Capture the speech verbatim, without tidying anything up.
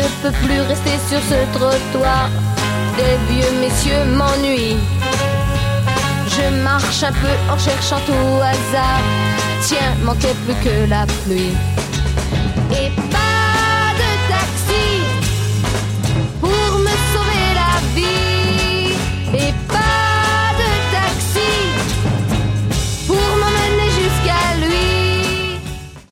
peux plus rester sur ce trottoir. Des vieux messieurs m'ennuient. Je marche un peu en cherchant tout hasard. Tiens, manquait plus que la pluie. Et